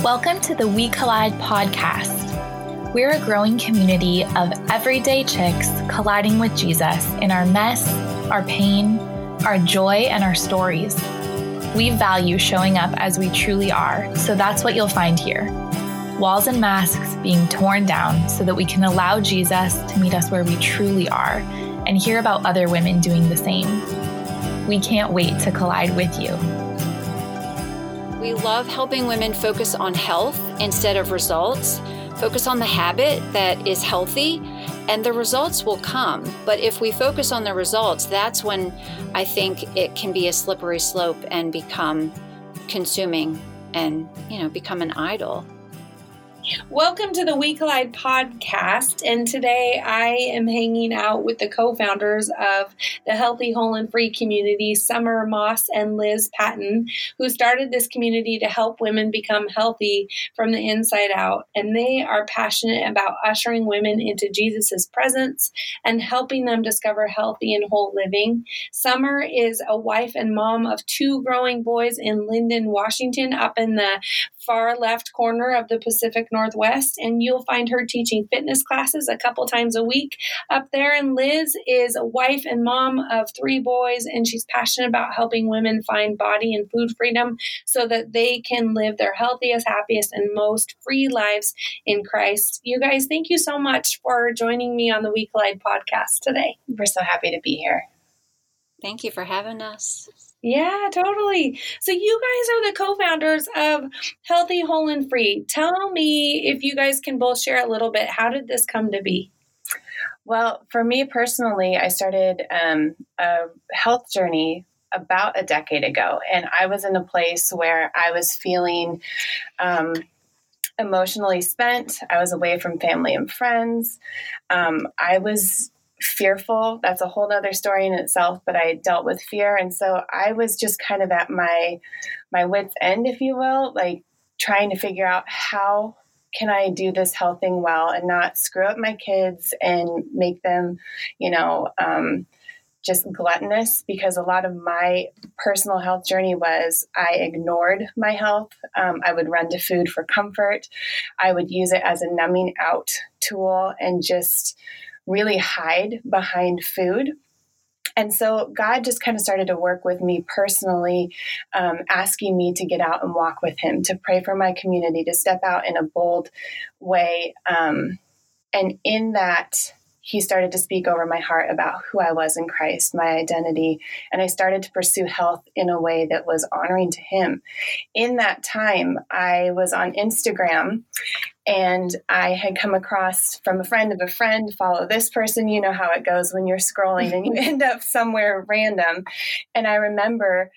Welcome to the We Collide podcast. We're a growing community of everyday chicks colliding with Jesus in our mess, our pain, our joy, and our stories. We value showing up as we truly are, so that's what you'll find here. Walls and masks being torn down so that we can allow Jesus to meet us where we truly are and hear about other women doing the same. We can't wait to collide with you. We love helping women focus on health instead of results, focus on the habit that is healthy, and the results will come. But if we focus on the results, that's when I think it can be a slippery slope and become consuming and, become an idol. Welcome to the We Collide podcast, and today I am hanging out with the co-founders of the Healthy, Whole, and Free community, Summer Moss and Liz Patton, who started this community to help women become healthy from the inside out, and they are passionate about ushering women into Jesus's presence and helping them discover healthy and whole living. Summer is a wife and mom of two growing boys in Lynden, Washington, up in the far left corner of the Pacific Northwest, and you'll find her teaching fitness classes a couple times a week up there. And Liz is a wife and mom of three boys, and she's passionate about helping women find body and food freedom so that they can live their healthiest, happiest, and most free lives in Christ. You guys, thank you so much for joining me on the We Collide podcast today. We're so happy to be here. Thank you for having us. Yeah, totally. So you guys are the co-founders of Healthy, Whole, and Free. Tell me if you guys can both share a little bit. How did this come to be? Well, for me personally, I started a health journey about a decade ago, and I was in a place where I was feeling emotionally spent. I was away from family and friends. I was fearful. That's a whole other story in itself, but I dealt with fear. And so I was just kind of at my wit's end, if you will, like trying to figure out how can I do this health thing well and not screw up my kids and make them, just gluttonous, because a lot of my personal health journey was I ignored my health. I would run to food for comfort. I would use it as a numbing out tool and just really hide behind food. And so God just kind of started to work with me personally, asking me to get out and walk with him, to pray for my community, to step out in a bold way. And in that, he started to speak over my heart about who I was in Christ, my identity. And I started to pursue health in a way that was honoring to him. In that time, I was on Instagram, and I had come across from a friend of a friend, follow this person. You know how it goes when you're scrolling and you end up somewhere random. And I remember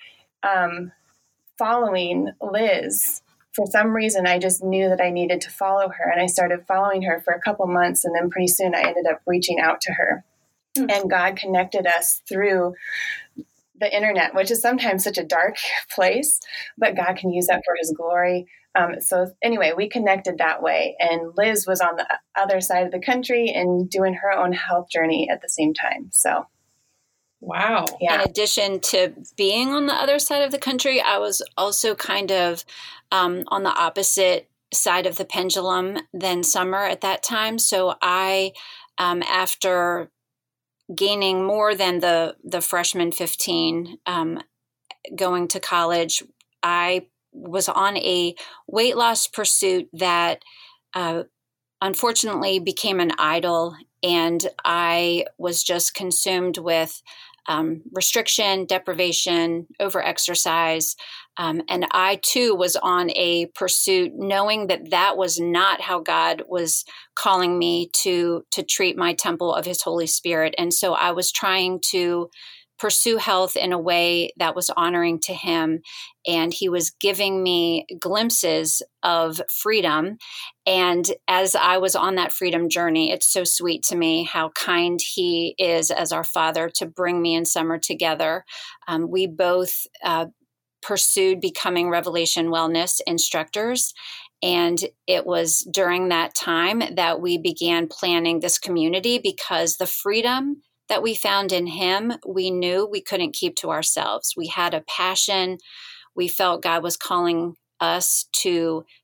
following Liz. For some reason, I just knew that I needed to follow her. And I started following her for a couple months. And then pretty soon I ended up reaching out to her. Mm-hmm. And God connected us through the internet, which is sometimes such a dark place, but God can use that for his glory. So anyway, we connected that way. And Liz was on the other side of the country and doing her own health journey at the same time. So. Wow. Yeah. In addition to being on the other side of the country, I was also kind of on the opposite side of the pendulum than Summer at that time. So I, after gaining more than the freshman 15, going to college, I was on a weight loss pursuit that unfortunately became an idol. And I was just consumed with restriction, deprivation, overexercise. And I too was on a pursuit knowing that that was not how God was calling me to treat my temple of his Holy Spirit. And so I was trying to pursue health in a way that was honoring to him. And he was giving me glimpses of freedom. And as I was on that freedom journey, it's so sweet to me how kind he is as our father to bring me and Summer together. We both pursued becoming Revelation Wellness instructors. And it was during that time that we began planning this community, because the freedom that we found in him, we knew we couldn't keep to ourselves. We had a passion. We felt God was calling us to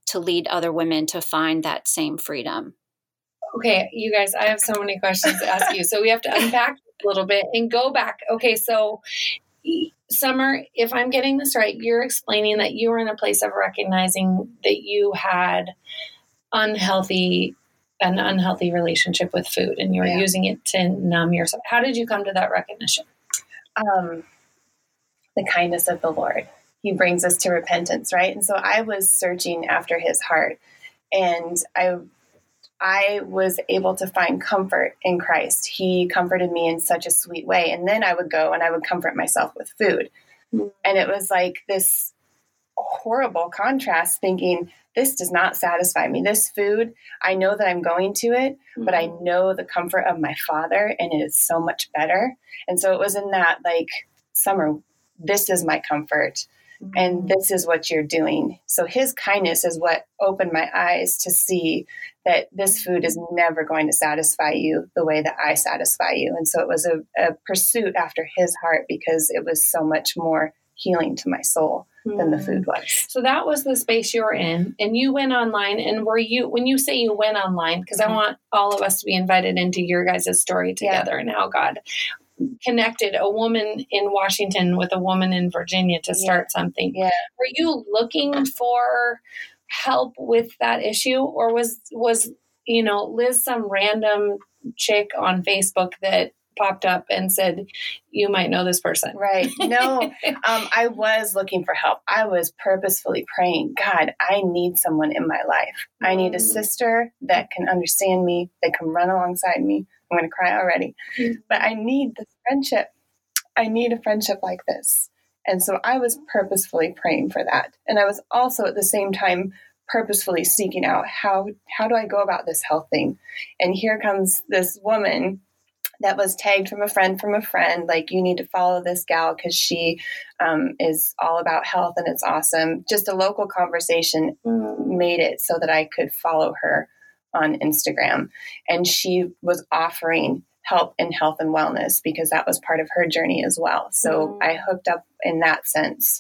to lead other women to find that same freedom. Okay, you guys, I have so many questions to ask you. So we have to unpack a little bit and go back. Okay, so Summer, if I'm getting this right, you're explaining that you were in a place of recognizing that you had an unhealthy relationship with food, and you were using it to numb yourself. How did you come to that recognition? The kindness of the Lord. He brings us to repentance, right? And so I was searching after his heart, and I was able to find comfort in Christ. He comforted me in such a sweet way. And then I would go and I would comfort myself with food. Mm-hmm. And it was like this horrible contrast, thinking, this does not satisfy me. This food, I know that I'm going to it, but I know the comfort of my Father, and it is so much better. And so it was in that, like, Summer, this is my comfort. And this is what you're doing. So his kindness is what opened my eyes to see that this food is never going to satisfy you the way that I satisfy you. And so it was a pursuit after his heart, because it was so much more healing to my soul than the food was. So that was the space you were in, and you went online. And were you, when you say you went online, because I want all of us to be invited into your guys' story together and how God connected a woman in Washington with a woman in Virginia to start something. Yeah. Were you looking for help with that issue, or was Liz some random chick on Facebook that popped up and said, you might know this person? Right. No, I was looking for help. I was purposefully praying, God, I need someone in my life. I need a sister that can understand me, that can run alongside me. I'm going to cry already, but I need this friendship. I need a friendship like this. And so I was purposefully praying for that. And I was also at the same time purposefully seeking out, how do I go about this health thing? And here comes this woman that was tagged from a friend, like, you need to follow this gal because she is all about health and it's awesome. Just a local conversation made it so that I could follow her on Instagram. And she was offering help in health and wellness because that was part of her journey as well. So I hooked up in that sense.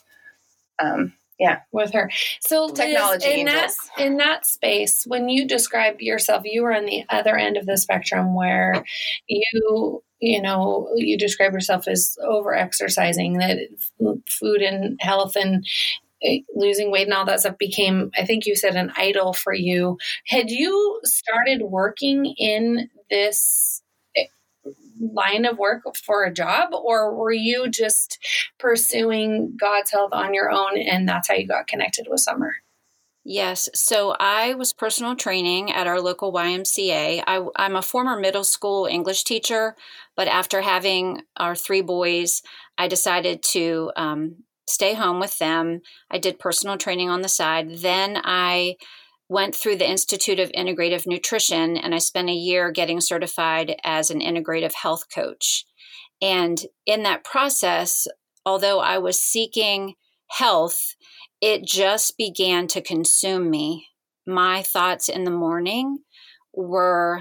With her. So technology Liz, in that space, when you described yourself, you were on the other end of the spectrum where you describe yourself as over exercising, that food and health and losing weight and all that stuff became, I think you said, an idol for you. Had you started working in this line of work for a job, or were you just pursuing God's health on your own, and that's how you got connected with Summer? Yes. So I was personal training at our local YMCA. I'm a former middle school English teacher, but after having our 3 boys, I decided to stay home with them. I did personal training on the side. Then I went through the Institute of Integrative Nutrition, and I spent a year getting certified as an integrative health coach. And in that process, although I was seeking health, it just began to consume me. My thoughts in the morning were,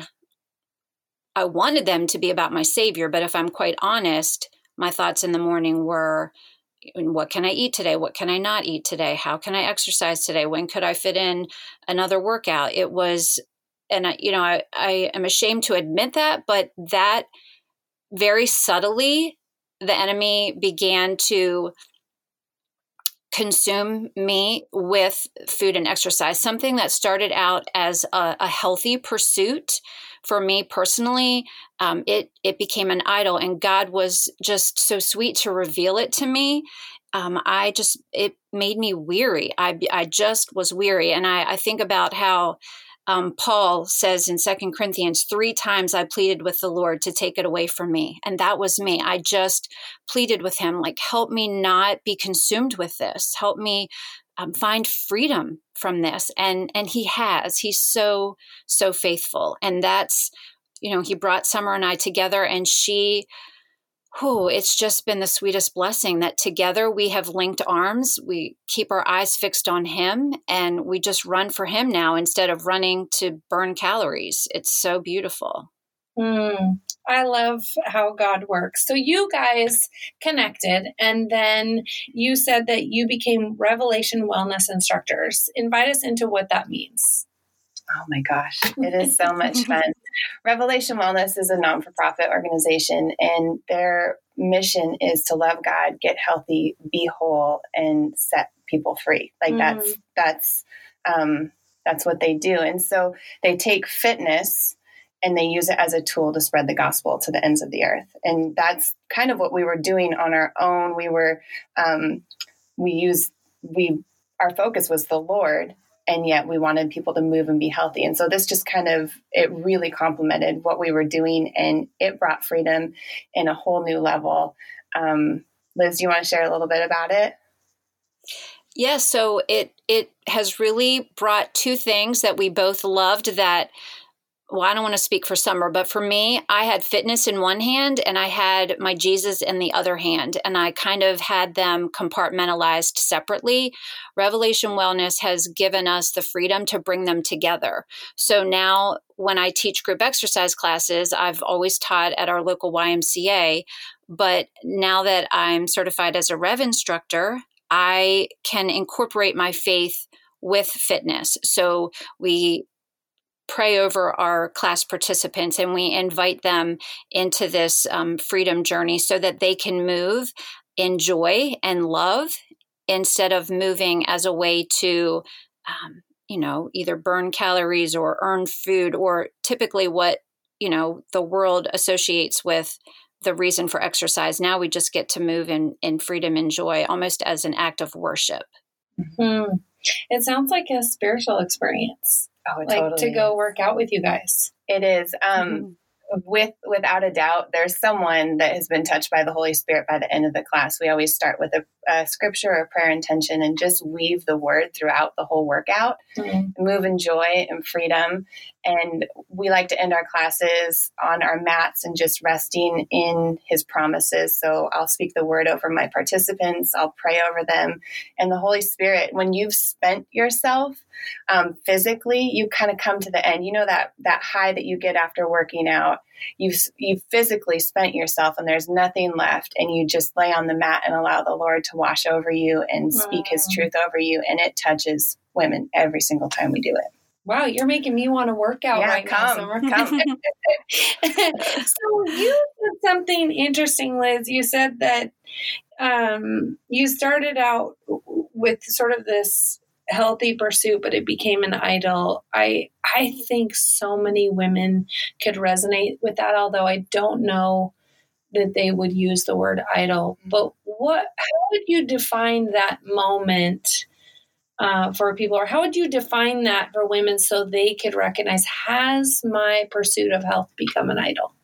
I wanted them to be about my Savior, but if I'm quite honest, my thoughts in the morning were, what can I eat today? What can I not eat today? How can I exercise today? When could I fit in another workout? It was, and I am ashamed to admit that, but that very subtly, the enemy began to consume me with food and exercise, something that started out as a healthy pursuit for me personally. It became an idol, and God was just so sweet to reveal it to me. It made me weary. I just was weary. And I think about how Paul says in 2 Corinthians, 3 times I pleaded with the Lord to take it away from me. And that was me. I just pleaded with him, like, help me not be consumed with this. Help me find freedom from this. And he has. He's so, so faithful. And that's, he brought Summer and I together, and it's just been the sweetest blessing that together we have linked arms. We keep our eyes fixed on him, and we just run for him now instead of running to burn calories. It's so beautiful. I love how God works. So you guys connected, and then you said that you became Revelation Wellness instructors. Invite us into what that means. Oh my gosh, it is so much fun. Revelation Wellness is a non-for-profit organization, and their mission is to love God, get healthy, be whole, and set people free. Like that's what they do. And so they take fitness and they use it as a tool to spread the gospel to the ends of the earth. And that's kind of what we were doing on our own. We were, our focus was the Lord, and yet we wanted people to move and be healthy. And so this just it really complemented what we were doing, and it brought freedom in a whole new level. Liz, do you want to share a little bit about it? Yeah, so it has really brought two things that we both loved that, well, I don't want to speak for Summer, but for me, I had fitness in one hand and I had my Jesus in the other hand, and I kind of had them compartmentalized separately. Revelation Wellness has given us the freedom to bring them together. So now when I teach group exercise classes, I've always taught at our local YMCA, but now that I'm certified as a Rev instructor, I can incorporate my faith with fitness. So we pray over our class participants and we invite them into this freedom journey so that they can move in joy and love instead of moving as a way to, either burn calories or earn food, or typically what, the world associates with the reason for exercise. Now we just get to move in freedom and joy, almost as an act of worship. Mm-hmm. It sounds like a spiritual experience. Oh, it like totally to go is. work out with you guys. It is. Without a doubt, there's someone that has been touched by the Holy Spirit by the end of the class. We always start with a scripture or prayer intention and just weave the word throughout the whole workout. Move in joy and freedom. And we like to end our classes on our mats and just resting in his promises. So I'll speak the word over my participants. I'll pray over them. And the Holy Spirit, when you've spent yourself physically, you kind of come to the end. You know that high that you get after working out. You've physically spent yourself and there's nothing left, and you just lay on the mat and allow the Lord to wash over you and speak his truth over you, and it touches women every single time we do it. Wow, you're making me want to work out now, Summer. Come. So you said something interesting, Liz. You said that you started out with sort of this healthy pursuit, but it became an idol. I think so many women could resonate with that, although I don't know that they would use the word idol. But how would you define that moment for people, or how would you define that for women so they could recognize, has my pursuit of health become an idol?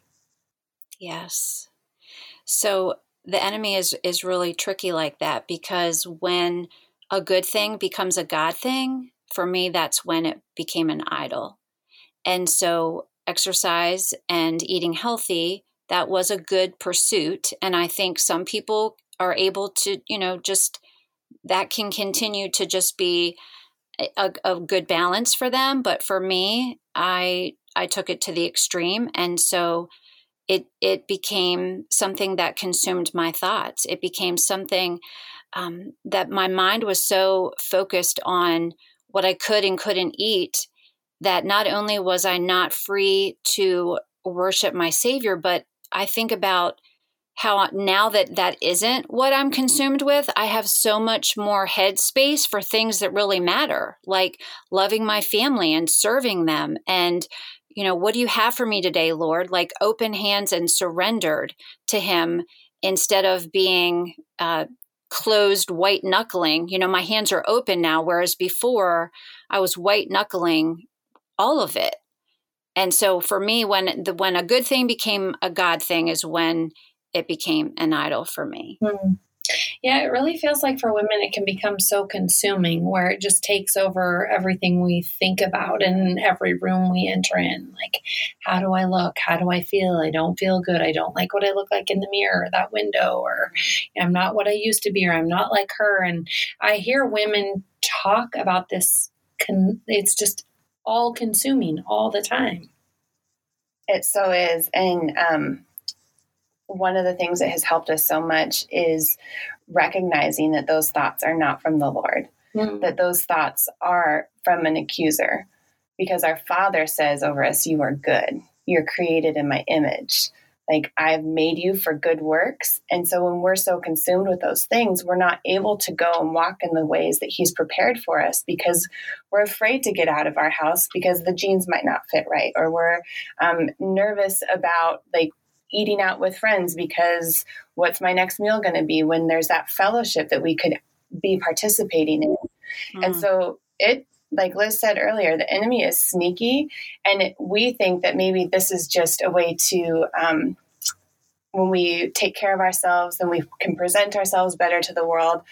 Yes. So the enemy is really tricky like that, because when a good thing becomes a God thing, for me, that's when it became an idol. And so exercise and eating healthy, that was a good pursuit. And I think some people are able to, just that can continue to just be a good balance for them. But for me, I took it to the extreme. And so it became something that consumed my thoughts. It became something that my mind was so focused on what I could and couldn't eat that not only was I not free to worship my Savior, but I think about how now that isn't what I'm consumed with, I have so much more headspace for things that really matter, like loving my family and serving them. And, what do you have for me today, Lord? Like open hands and surrendered to him instead of being closed white knuckling. My hands are open now, whereas before I was white knuckling all of it. And so for me, when a good thing became a God thing is when it became an idol for me. Yeah, it really feels like for women, it can become so consuming where it just takes over everything we think about and every room we enter in. Like, how do I look? How do I feel? I don't feel good. I don't like what I look like in the mirror or that window, or I'm not what I used to be, or I'm not like her. And I hear women talk about this. It's just all consuming all the time. It so is. And one of the things that has helped us so much is recognizing that those thoughts are not from the Lord, that those thoughts are from an accuser, because our Father says over us, you are good. You're created in my image. Like, I've made you for good works. And so when we're so consumed with those things, we're not able to go and walk in the ways that he's prepared for us, because we're afraid to get out of our house because the jeans might not fit right. Or we're nervous about like eating out with friends because what's my next meal going to be, when there's that fellowship that we could be participating in. And so like Liz said earlier, the enemy is sneaky, and we think that maybe this is just a way to, when we take care of ourselves, then we can present ourselves better to the world.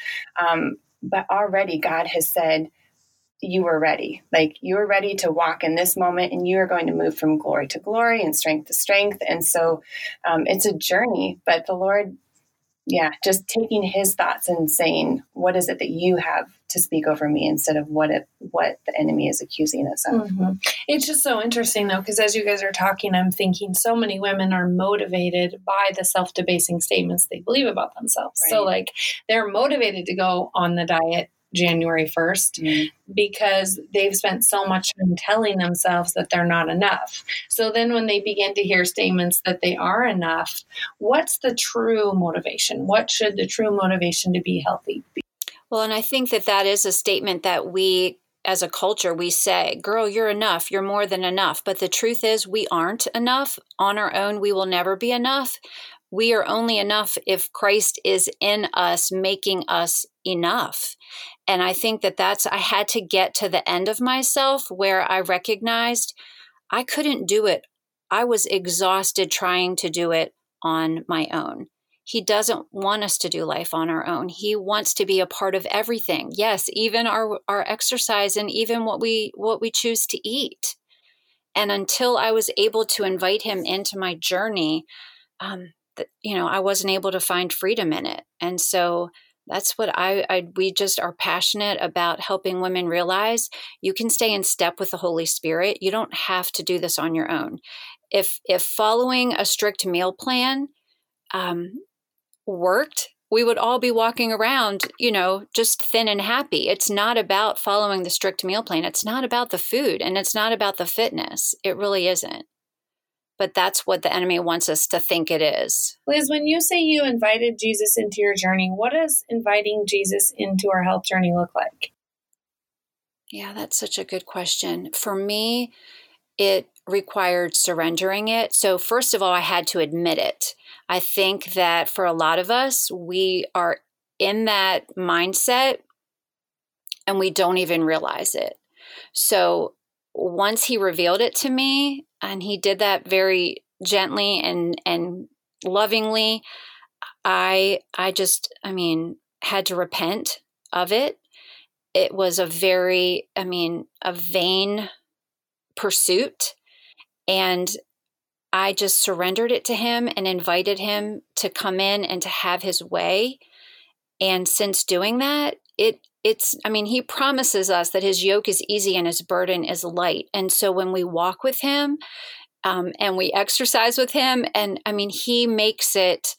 But already God has said, you are ready. Like, you are ready to walk in this moment, and you are going to move from glory to glory and strength to strength. And so it's a journey, but the Lord, just taking his thoughts and saying, what is it that you have to speak over me, instead of what the enemy is accusing us of. Mm-hmm. It's just so interesting, though, because as you guys are talking, I'm thinking so many women are motivated by the self-debasing statements they believe about themselves. Right. So, like, they're motivated to go on the diet January 1st because they've spent so much time telling themselves that they're not enough. So then when they begin to hear statements that they are enough, what's the true motivation? What should the true motivation to be healthy be? Well, and I think that is a statement that we, as a culture, we say, girl, you're enough. You're more than enough. But the truth is, we aren't enough. On our own, we will never be enough. We are only enough if Christ is in us, making us enough. And I think I had to get to the end of myself where I recognized I couldn't do it. I was exhausted trying to do it on my own. He doesn't want us to do life on our own. He wants to be a part of everything. Yes, even our exercise and even what we choose to eat. And until I was able to invite him into my journey, I wasn't able to find freedom in it. And so that's what we just are passionate about, helping women realize you can stay in step with the Holy Spirit. You don't have to do this on your own. If following a strict meal plan worked, we would all be walking around, just thin and happy. It's not about following the strict meal plan. It's not about the food, and it's not about the fitness. It really isn't. But that's what the enemy wants us to think it is. Liz, when you say you invited Jesus into your journey, what does inviting Jesus into our health journey look like? Yeah, that's such a good question. For me, it required surrendering it. So first of all, I had to admit it. I think that for a lot of us, we are in that mindset and we don't even realize it. So once he revealed it to me, and he did that very gently and lovingly, I had to repent of it. It was a vain pursuit. And I just surrendered it to him and invited him to come in and to have his way. And since doing that, he promises us that his yoke is easy and his burden is light. And so when we walk with him and we exercise with him, he makes it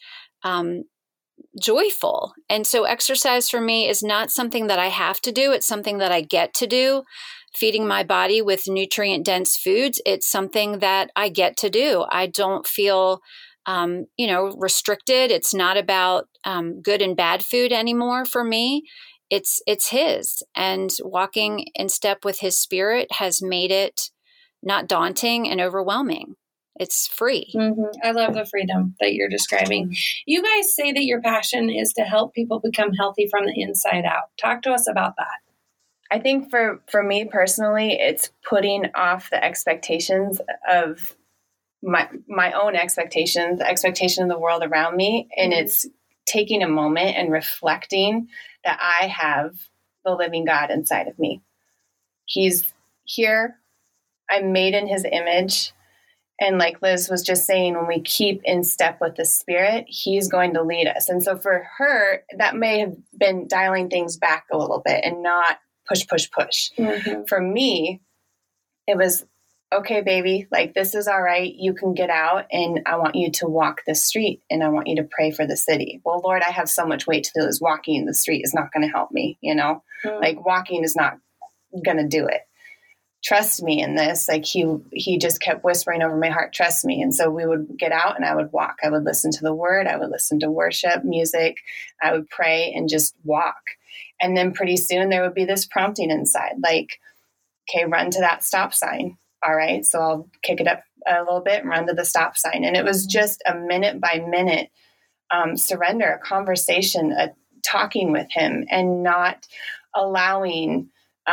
joyful. And so exercise for me is not something that I have to do. It's something that I get to do. Feeding my body with nutrient-dense foods, it's something that I get to do. I don't feel restricted. It's not about good and bad food anymore for me. It's his, and walking in step with his spirit has made it not daunting and overwhelming. It's free. Mm-hmm. I love the freedom that you're describing. Mm-hmm. You guys say that your passion is to help people become healthy from the inside out. Talk to us about that. I think for me personally, it's putting off the expectations of my own expectations, the expectation of the world around me, and it's taking a moment and reflecting that I have the living God inside of me. He's here. I'm made in his image. And like Liz was just saying, when we keep in step with the Spirit, he's going to lead us. And so for her, that may have been dialing things back a little bit and not push. Mm-hmm. For me, it was okay, baby, like this is all right. You can get out and I want you to walk the street and I want you to pray for the city. Well, Lord, I have so much weight to lose. Walking in the street is not going to help me, like walking is not going to do it. Trust me in this. Like he just kept whispering over my heart, trust me. And so we would get out and I would walk. I would listen to the word. I would listen to worship music. I would pray and just walk. And then pretty soon there would be this prompting inside, like, okay, run to that stop sign. All right. So I'll kick it up a little bit and run to the stop sign. And it was just a minute by minute surrender, a conversation, a talking with him, and not allowing,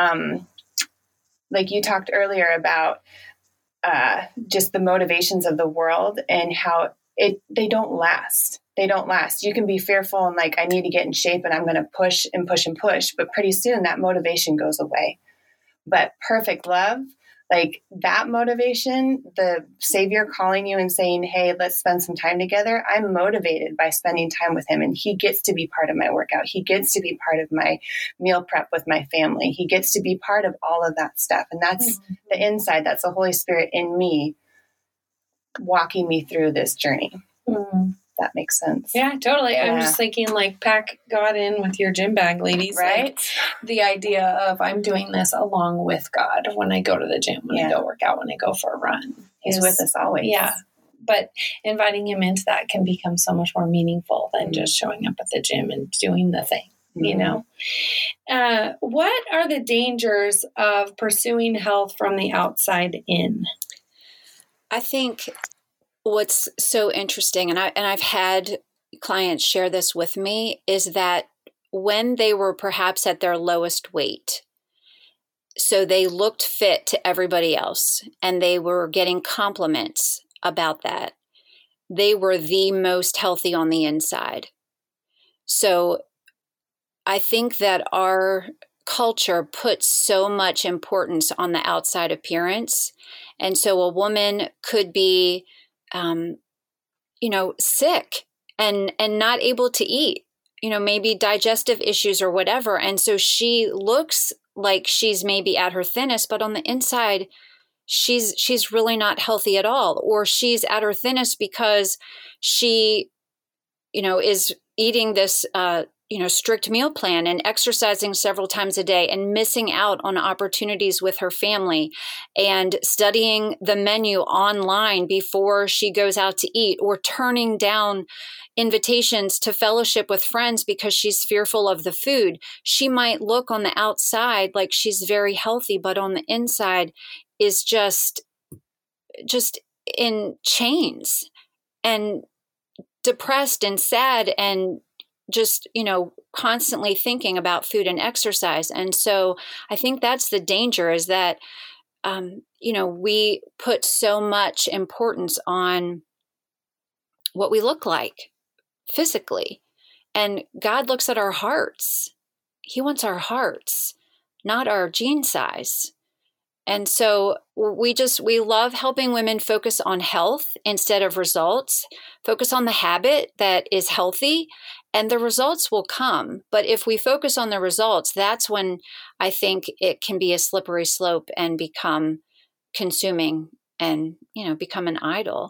like you talked earlier about just the motivations of the world and how they don't last. They don't last. You can be fearful and like, I need to get in shape and I'm going to push and push and push. But pretty soon that motivation goes away. But perfect love, like that motivation, the Savior calling you and saying, hey, let's spend some time together. I'm motivated by spending time with him. And he gets to be part of my workout. He gets to be part of my meal prep with my family. He gets to be part of all of that stuff. And that's the inside. That's the Holy Spirit in me walking me through this journey. That makes sense. Yeah, totally. Yeah. I'm just thinking like pack God in with your gym bag, ladies. Right. Like, the idea of I'm doing this along with God when I go to the gym, when I go work out, when I go for a run. He's with us always. Yeah. But inviting him into that can become so much more meaningful than just showing up at the gym and doing the thing, What are the dangers of pursuing health from the outside in? I think what's so interesting, and I've had clients share this with me, is that when they were perhaps at their lowest weight, so they looked fit to everybody else, and they were getting compliments about that, they were the most healthy on the inside. So I think that our culture puts so much importance on the outside appearance. And so a woman could be sick and not able to eat, maybe digestive issues or whatever. And so she looks like she's maybe at her thinnest, but on the inside, she's really not healthy at all. Or she's at her thinnest because she, is eating this, strict meal plan and exercising several times a day and missing out on opportunities with her family and studying the menu online before she goes out to eat, or turning down invitations to fellowship with friends because she's fearful of the food. She might look on the outside like she's very healthy, but on the inside is just in chains and depressed and sad and just, constantly thinking about food and exercise. And so I think that's the danger, is that, we put so much importance on what we look like physically. And God looks at our hearts. He wants our hearts, not our gene size. And so we love helping women focus on health instead of results, focus on the habit that is healthy, and the results will come. But if we focus on the results, that's when I think it can be a slippery slope and become consuming and, become an idol.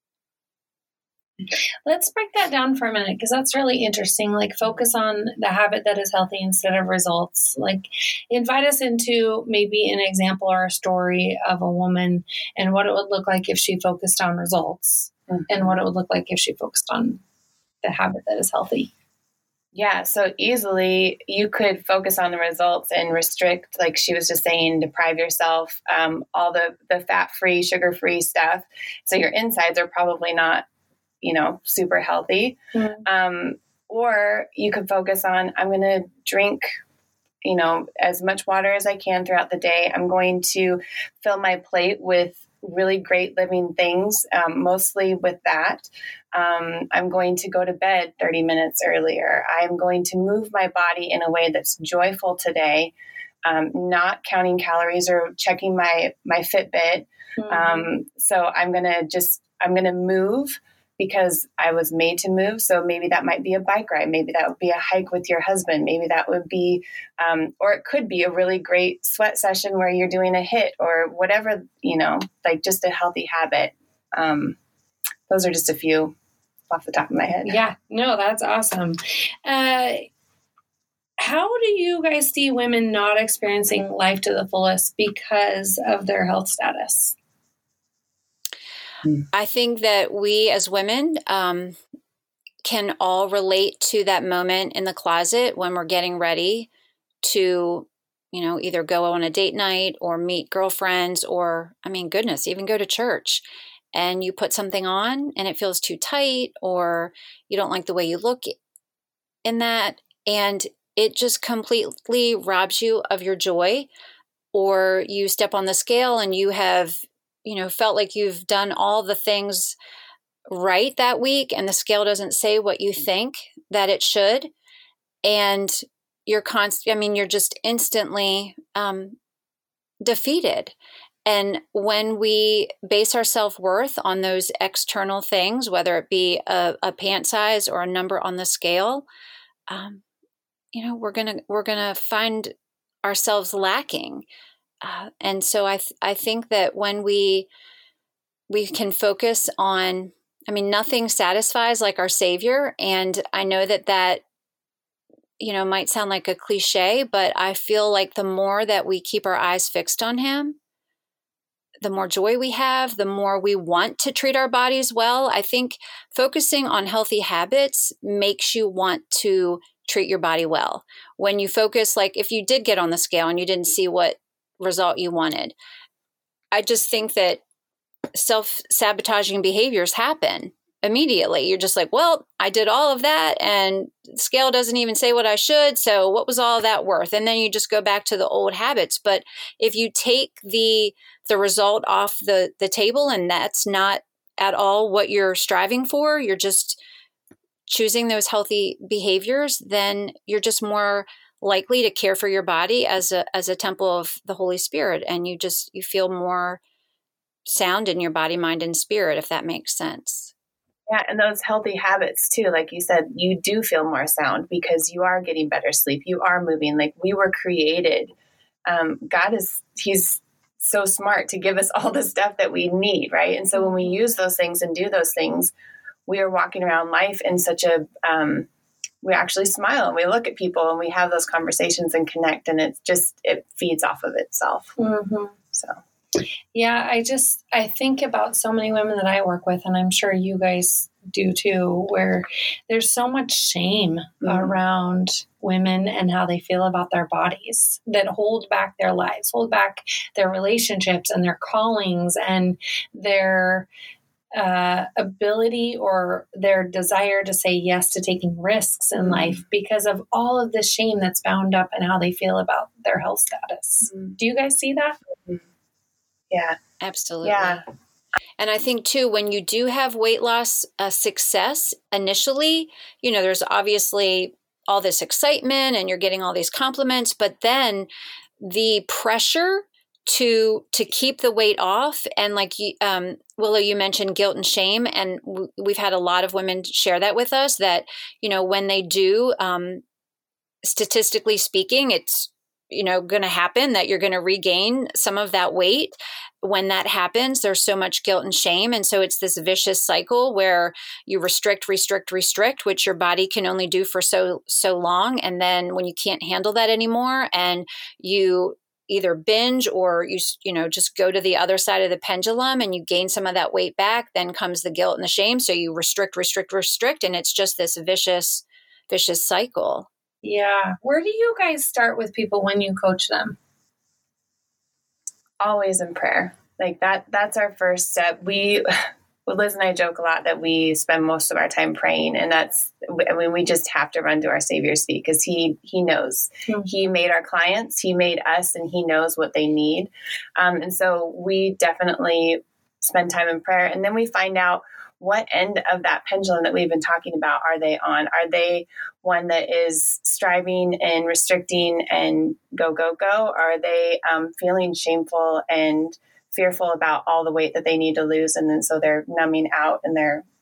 Let's break that down for a minute, because that's really interesting. Like, focus on the habit that is healthy instead of results. Like, invite us into maybe an example or a story of a woman and what it would look like if she focused on results, and what it would look like if she focused on the habit that is healthy. Yeah, so easily you could focus on the results and restrict, like she was just saying, deprive yourself, all the fat-free, sugar-free stuff. So your insides are probably not, super healthy. Or you could focus on, I'm going to drink, as much water as I can throughout the day. I'm going to fill my plate with really great living things, mostly with that. I'm going to go to bed 30 minutes earlier. I'm going to move my body in a way that's joyful today, not counting calories or checking my Fitbit. So I'm going to move because I was made to move. So maybe that might be a bike ride. Maybe that would be a hike with your husband. Maybe that would be, or it could be a really great sweat session where you're doing a HIIT or whatever, like just a healthy habit. Those are just a few off the top of my head. Yeah, no, that's awesome. How do you guys see women not experiencing life to the fullest because of their health status? I think that we as women can all relate to that moment in the closet when we're getting ready to, either go on a date night or meet girlfriends or, goodness, even go to church. And you put something on and it feels too tight or you don't like the way you look in that. And it just completely robs you of your joy. Or you step on the scale and you have, felt like you've done all the things right that week and the scale doesn't say what you think that it should. And you're you're just instantly defeated. And when we base our self-worth on those external things, whether it be a pant size or a number on the scale, we're gonna find ourselves lacking. And so I think that when we can focus on, nothing satisfies like our Savior. And I know that might sound like a cliche, but I feel like the more that we keep our eyes fixed on Him, the more joy we have, the more we want to treat our bodies well. I think focusing on healthy habits makes you want to treat your body well. When you focus, like if you did get on the scale and you didn't see what result you wanted, I just think that self-sabotaging behaviors happen immediately. You're just like, well, I did all of that and the scale doesn't even say what I should. So what was all of that worth? And then you just go back to the old habits. But if you take the result off the table and that's not at all what you're striving for, you're just choosing those healthy behaviors, then you're just more likely to care for your body as a temple of the Holy Spirit. And you feel more sound in your body, mind, and spirit, if that makes sense. Yeah, and those healthy habits too, like you said, you do feel more sound because you are getting better sleep. You are moving. Like we were created. He's so smart to give us all the stuff that we need, right? And so when we use those things and do those things, we are walking around life in such a, we actually smile and we look at people and we have those conversations and connect, and it feeds off of itself. Mm-hmm. So. Yeah, I think about so many women that I work with, and I'm sure you guys do too, where there's so much shame around women and how they feel about their bodies that hold back their lives, hold back their relationships and their callings and their ability or their desire to say yes to taking risks in life because of all of the shame that's bound up in how they feel about their health status. Do you guys see that? Yeah, absolutely. Yeah. And I think too, when you do have weight loss success initially, there's obviously all this excitement and you're getting all these compliments, but then the pressure to keep the weight off, and like Willow, you mentioned guilt and shame, and we've had a lot of women share that with us that, when they do, statistically speaking, it's going to happen that you're going to regain some of that weight. When that happens, there's so much guilt and shame. And so it's this vicious cycle where you restrict, which your body can only do for so long. And then when you can't handle that anymore and you either binge or you just go to the other side of the pendulum and you gain some of that weight back, then comes the guilt and the shame. So you restrict. And it's just this vicious cycle. Yeah. Where do you guys start with people when you coach them? Always in prayer. Like that's our first step. Liz and I joke a lot that we spend most of our time praying, and we just have to run to our Savior's feet because he knows. Mm-hmm. He made our clients, he made us, and he knows what they need. And so we definitely spend time in prayer, and then we find out what end of that pendulum that we've been talking about are they on? Are they one that is striving and restricting and go? Or are they feeling shameful and fearful about all the weight that they need to lose? And then so they're numbing out and they're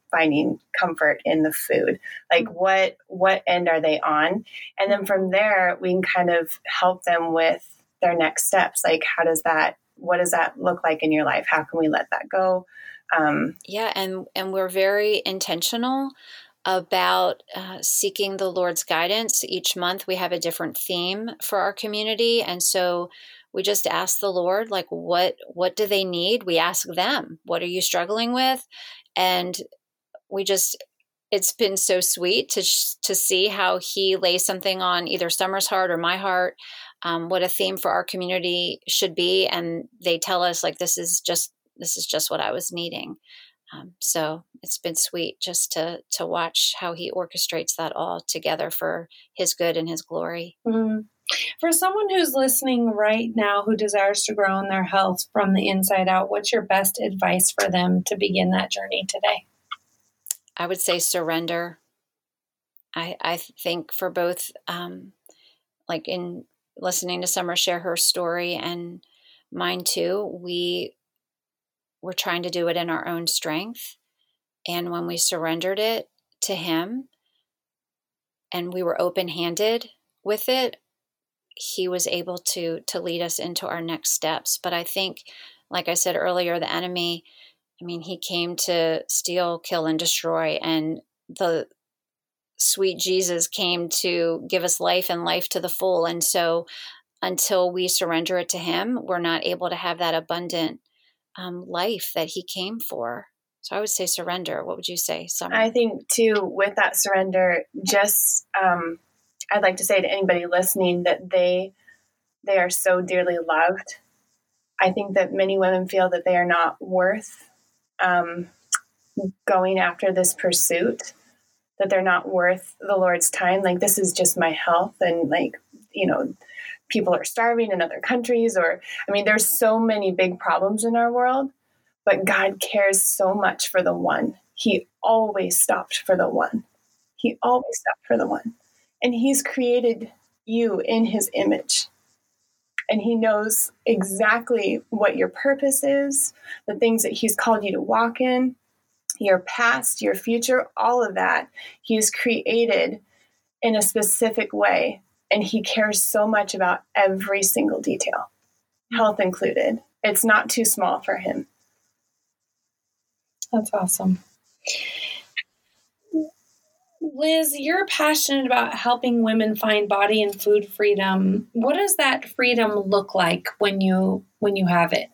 finding comfort in the food. Like what end are they on? And then from there, we can kind of help them with their next steps. Like, what does that look like in your life? How can we let that go? Yeah. And we're very intentional about seeking the Lord's guidance. Each month we have a different theme for our community. And so we just ask the Lord, like, what do they need? We ask them, what are you struggling with? And it's been so sweet to see how he lays something on either Summer's heart or my heart, what a theme for our community should be. And they tell us, like, this is just what I was needing. So it's been sweet just to watch how he orchestrates that all together for his good and his glory. Mm-hmm. For someone who's listening right now who desires to grow in their health from the inside out, what's your best advice for them to begin that journey today? I would say surrender. I think for both, like in listening to Summer share her story and mine too, we're trying to do it in our own strength. And when we surrendered it to him and we were open-handed with it, he was able to lead us into our next steps. But I think, like I said earlier, the enemy, he came to steal, kill, and destroy. And the sweet Jesus came to give us life and life to the full. And so until we surrender it to him, we're not able to have that abundant life that he came for. So I would say surrender. What would you say, Summer? I think too, with that surrender, just I'd like to say to anybody listening that they are so dearly loved. I think that many women feel that they are not worth going after this pursuit, that they're not worth the Lord's time. Like, this is just my health, and people are starving in other countries, there's so many big problems in our world, but God cares so much for the one. He always stopped for the one. He always stopped for the one. And he's created you in his image. And he knows exactly what your purpose is, the things that he's called you to walk in, your past, your future, all of that. He's created in a specific way. And he cares so much about every single detail, health included. It's not too small for him. That's awesome. Liz, you're passionate about helping women find body and food freedom. What does that freedom look like when you have it?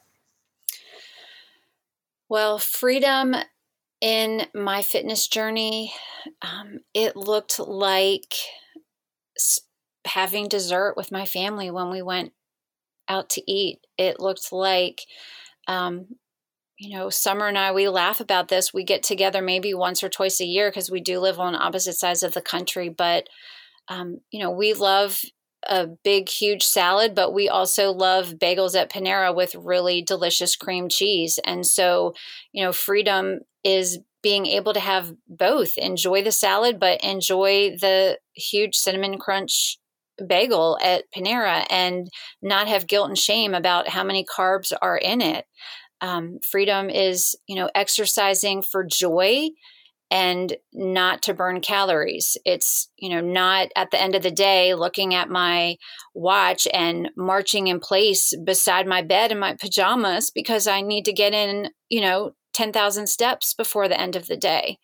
Well, freedom in my fitness journey, it looked like having dessert with my family when we went out to eat. It looked like, Summer and I, we laugh about this. We get together maybe once or twice a year because we do live on opposite sides of the country. But, we love a big, huge salad, but we also love bagels at Panera with really delicious cream cheese. And so, freedom is being able to have both. Enjoy the salad, but enjoy the huge cinnamon crunch bagel at Panera and not have guilt and shame about how many carbs are in it. Freedom is, exercising for joy and not to burn calories. It's, not at the end of the day looking at my watch and marching in place beside my bed in my pajamas because I need to get in, 10,000 steps before the end of the day.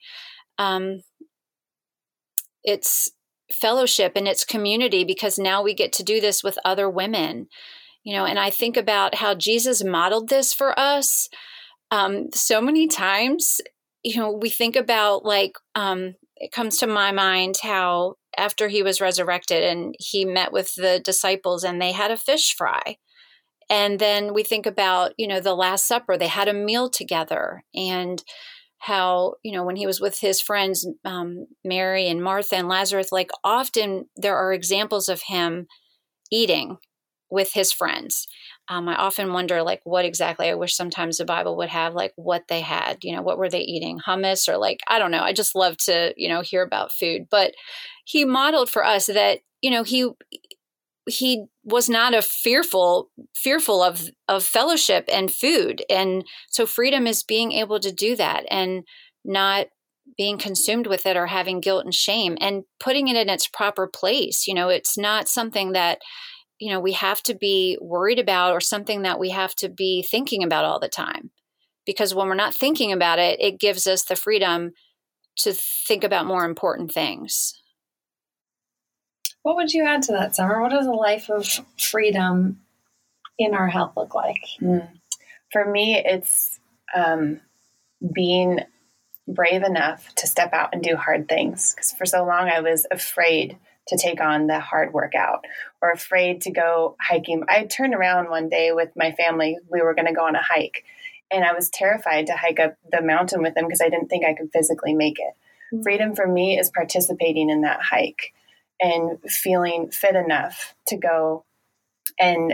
It's fellowship and it's community because now we get to do this with other women. And I think about how Jesus modeled this for us so many times. We think about it comes to my mind how after he was resurrected and he met with the disciples and they had a fish fry. And then we think about, the Last Supper, they had a meal together and how, when he was with his friends, Mary and Martha and Lazarus, often there are examples of him eating with his friends. I often wonder, what exactly, I wish sometimes the Bible would have, what they had, what were they eating? Hummus or I don't know. I just love to, hear about food. But he modeled for us that, he was not fearful of fellowship and food. And so freedom is being able to do that and not being consumed with it or having guilt and shame, and putting it in its proper place. It's not something that, we have to be worried about or something that we have to be thinking about all the time. Because when we're not thinking about it, it gives us the freedom to think about more important things. What would you add to that, Summer? What does a life of freedom in our health look like? For me, it's being brave enough to step out and do hard things. Because for so long, I was afraid to take on the hard workout or afraid to go hiking. I turned around one day with my family. We were going to go on a hike. And I was terrified to hike up the mountain with them because I didn't think I could physically make it. Mm-hmm. Freedom for me is participating in that hike and feeling fit enough to go and,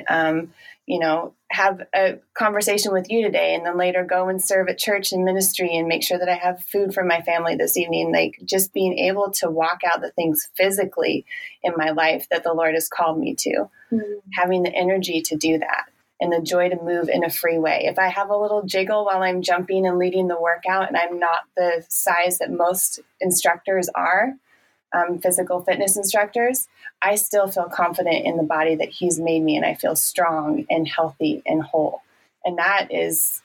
have a conversation with you today and then later go and serve at church and ministry and make sure that I have food for my family this evening. Like just being able to walk out the things physically in my life that the Lord has called me to, having the energy to do that. And the joy to move in a free way. If I have a little jiggle while I'm jumping and leading the workout and I'm not the size that most instructors are, physical fitness instructors, I still feel confident in the body that He's made me, and I feel strong and healthy and whole. And that is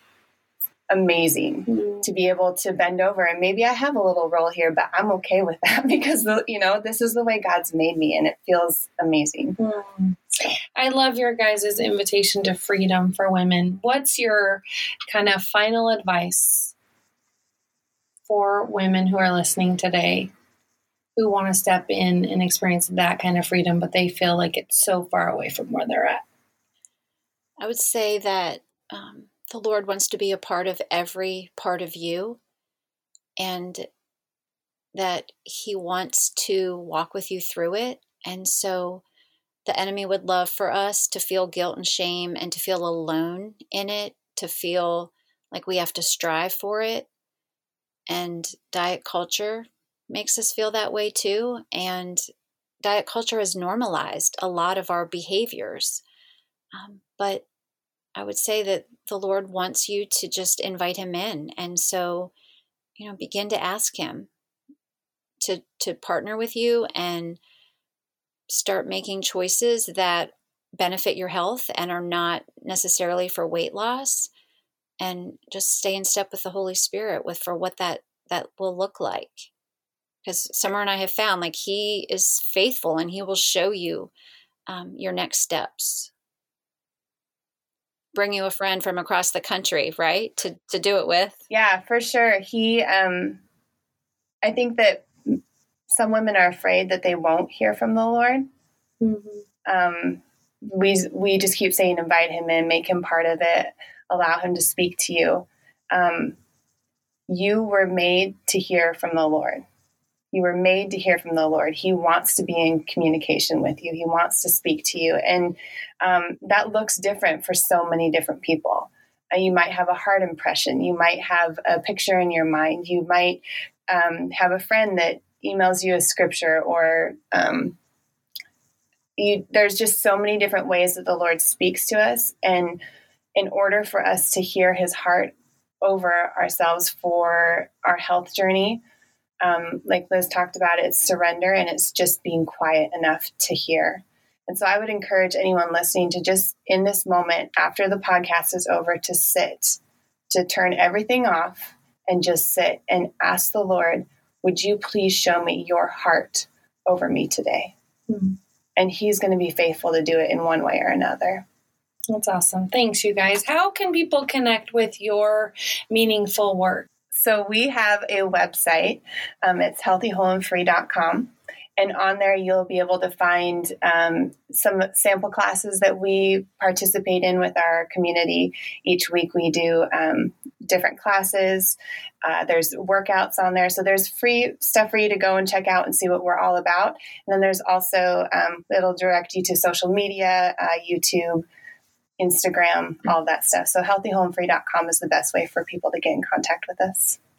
amazing to be able to bend over. And maybe I have a little roll here, but I'm okay with that because, this is the way God's made me, and it feels amazing. I love your guys' invitation to freedom for women. What's your kind of final advice for women who are listening today who want to step in and experience that kind of freedom, but they feel like it's so far away from where they're at? I would say that the Lord wants to be a part of every part of you, and that He wants to walk with you through it. And so the enemy would love for us to feel guilt and shame and to feel alone in it, to feel like we have to strive for it. And diet culture makes us feel that way too. And diet culture has normalized a lot of our behaviors. But I would say that the Lord wants you to just invite Him in. And so, begin to ask Him to partner with you and start making choices that benefit your health and are not necessarily for weight loss, and just stay in step with the Holy Spirit for what that will look like. Because Summer and I have found He is faithful and He will show you your next steps. Bring you a friend from across the country, right? To do it with. Yeah, for sure. He, I think that some women are afraid that they won't hear from the Lord. Mm-hmm. We just keep saying, invite Him in, make Him part of it, allow Him to speak to you. You were made to hear from the Lord. You were made to hear from the Lord. He wants to be in communication with you. He wants to speak to you. And that looks different for so many different people. You might have a heart impression. You might have a picture in your mind. You might have a friend that emails you a scripture, or there's just so many different ways that the Lord speaks to us. And in order for us to hear His heart over ourselves for our health journey, like Liz talked about, it's surrender, and it's just being quiet enough to hear. And so I would encourage anyone listening to just, in this moment, after the podcast is over, to sit, to turn everything off and just sit and ask the Lord, would you please show me your heart over me today? Mm-hmm. And He's going to be faithful to do it in one way or another. That's awesome. Thanks, you guys. How can people connect with your meaningful work? So we have a website. It's healthywholeandfree.com. And on there, you'll be able to find some sample classes that we participate in with our community. Each week we do different classes. There's workouts on there. So there's free stuff for you to go and check out and see what we're all about. And then there's also, it'll direct you to social media, YouTube, Instagram, all of that stuff. So healthywholeandfree.com is the best way for people to get in contact with us.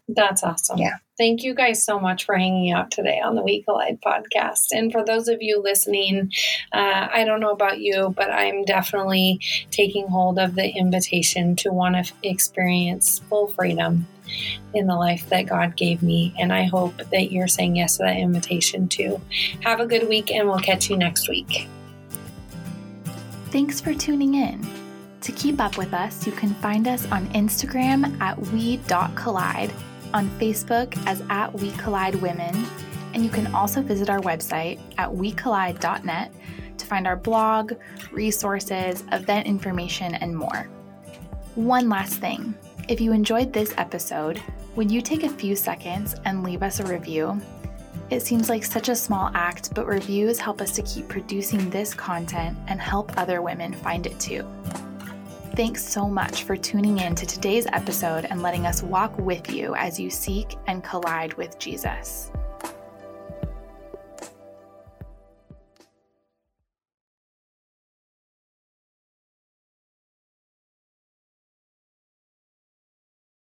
That's awesome. Yeah. Thank you guys so much for hanging out today on the We Collide podcast. And for those of you listening, I don't know about you, but I'm definitely taking hold of the invitation to want to experience full freedom in the life that God gave me. And I hope that you're saying yes to that invitation too. Have a good week, and we'll catch you next week. Thanks for tuning in. To keep up with us, you can find us on Instagram at we.collide, on Facebook as at We Collide Women, and you can also visit our website at wecollide.net to find our blog, resources, event information, and more. One last thing. If you enjoyed this episode, would you take a few seconds and leave us a review? It seems like such a small act, but reviews help us to keep producing this content and help other women find it too. Thanks so much for tuning in to today's episode and letting us walk with you as you seek and collide with Jesus.